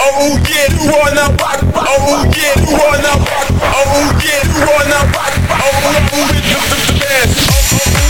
Oh yeah, you wanna rock? Oh yeah, you wanna rock? Oh yeah, you wanna rock? Oh, with the best.